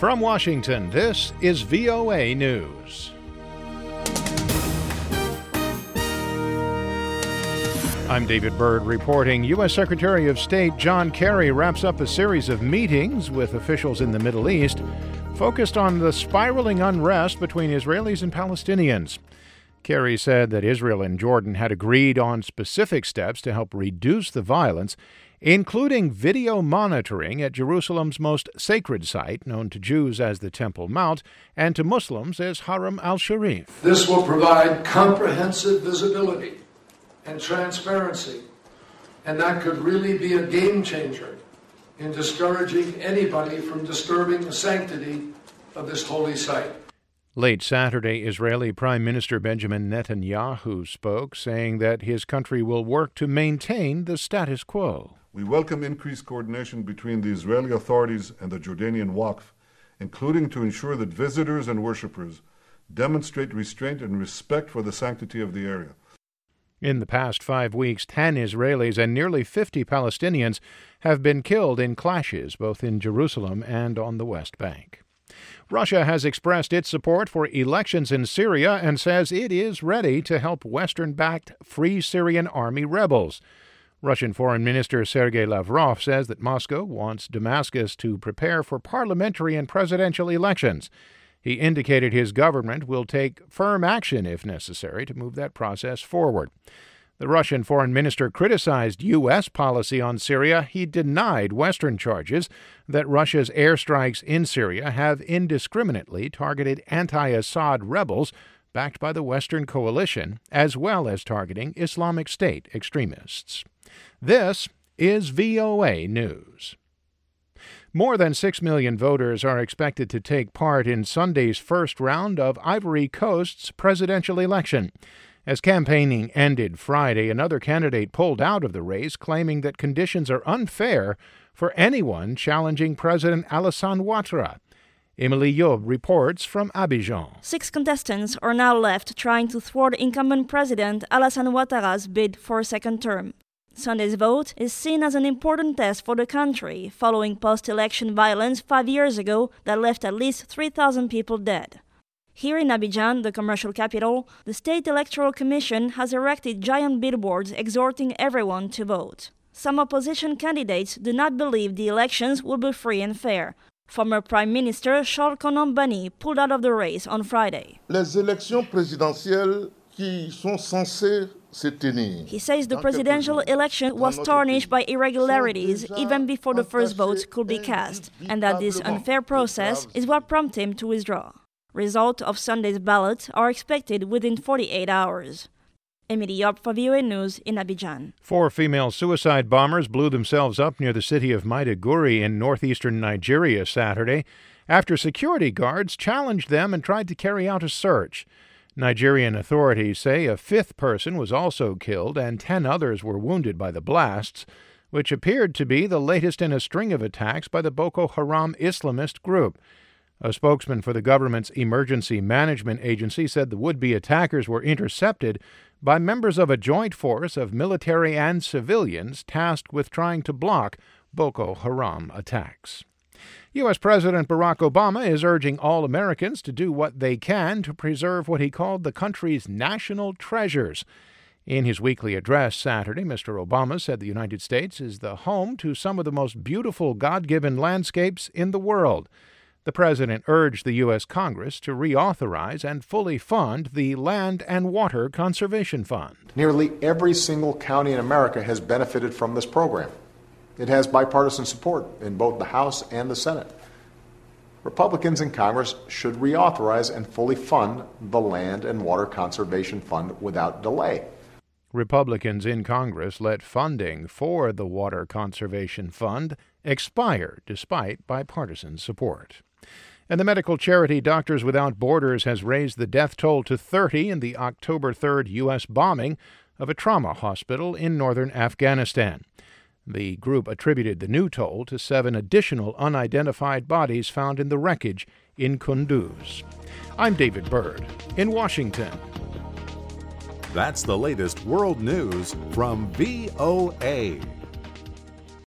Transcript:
From Washington, this is VOA News. I'm David Byrd reporting. U.S. Secretary of State John Kerry wraps up a series of meetings with officials in the Middle East focused on the spiraling unrest between Israelis and Palestinians. Kerry said that Israel and Jordan had agreed on specific steps to help reduce the violence, including video monitoring at Jerusalem's most sacred site, known to Jews as the Temple Mount and to Muslims as Haram al-Sharif. This will provide comprehensive visibility and transparency, and that could really be a game changer in discouraging anybody from disturbing the sanctity of this holy site. Late Saturday, Israeli Prime Minister Benjamin Netanyahu spoke, saying that his country will work to maintain the status quo. We welcome increased coordination between the Israeli authorities and the Jordanian Waqf, including to ensure that visitors and worshippers demonstrate restraint and respect for the sanctity of the area. In the past 5 weeks, 10 Israelis and nearly 50 Palestinians have been killed in clashes both in Jerusalem and on the West Bank. Russia has expressed its support for elections in Syria and says it is ready to help Western-backed Free Syrian Army rebels. Russian Foreign Minister Sergei Lavrov says that Moscow wants Damascus to prepare for parliamentary and presidential elections. He indicated his government will take firm action if necessary to move that process forward. The Russian foreign minister criticized U.S. policy on Syria. He denied Western charges that Russia's airstrikes in Syria have indiscriminately targeted anti-Assad rebels backed by the Western coalition, as well as targeting Islamic State extremists. This is VOA News. More than 6 million voters are expected to take part in Sunday's first round of Ivory Coast's presidential election. As campaigning ended Friday, another candidate pulled out of the race, claiming that conditions are unfair for anyone challenging President Alassane Ouattara. Emily Yob reports from Abidjan. 6 contestants are now left trying to thwart incumbent President Alassane Ouattara's bid for a second term. Sunday's vote is seen as an important test for the country, following post-election violence 5 years ago that left at least 3,000 people dead. Here in Abidjan, the commercial capital, the State Electoral Commission has erected giant billboards exhorting everyone to vote. Some opposition candidates do not believe the elections will be free and fair. Former Prime Minister Charles Konan Banny pulled out of the race on Friday. Les élections présidentielles qui sont censées se tenir. He says the presidential election was tarnished by irregularities even before the first votes could be cast, and that this unfair process is what prompted him to withdraw. Results of Sunday's ballot are expected within 48 hours. Emily Yob for VOA News in Abidjan. 4 female suicide bombers blew themselves up near the city of Maiduguri in northeastern Nigeria Saturday after security guards challenged them and tried to carry out a search. Nigerian authorities say a 5th person was also killed and 10 others were wounded by the blasts, which appeared to be the latest in a string of attacks by the Boko Haram Islamist group. A spokesman for the government's Emergency Management Agency said the would-be attackers were intercepted by members of a joint force of military and civilians tasked with trying to block Boko Haram attacks. U.S. President Barack Obama is urging all Americans to do what they can to preserve what he called the country's national treasures. In his weekly address Saturday, Mr. Obama said the United States is the home to some of the most beautiful God-given landscapes in the world. The president urged the U.S. Congress to reauthorize and fully fund the Land and Water Conservation Fund. Nearly every single county in America has benefited from this program. It has bipartisan support in both the House and the Senate. Republicans in Congress should reauthorize and fully fund the Land and Water Conservation Fund without delay. Republicans in Congress let funding for the Water Conservation Fund expire despite bipartisan support. And the medical charity Doctors Without Borders has raised the death toll to 30 in the October 3rd U.S. bombing of a trauma hospital in northern Afghanistan. The group attributed the new toll to 7 additional unidentified bodies found in the wreckage in Kunduz. I'm David Byrd in Washington. That's the latest world news from VOA.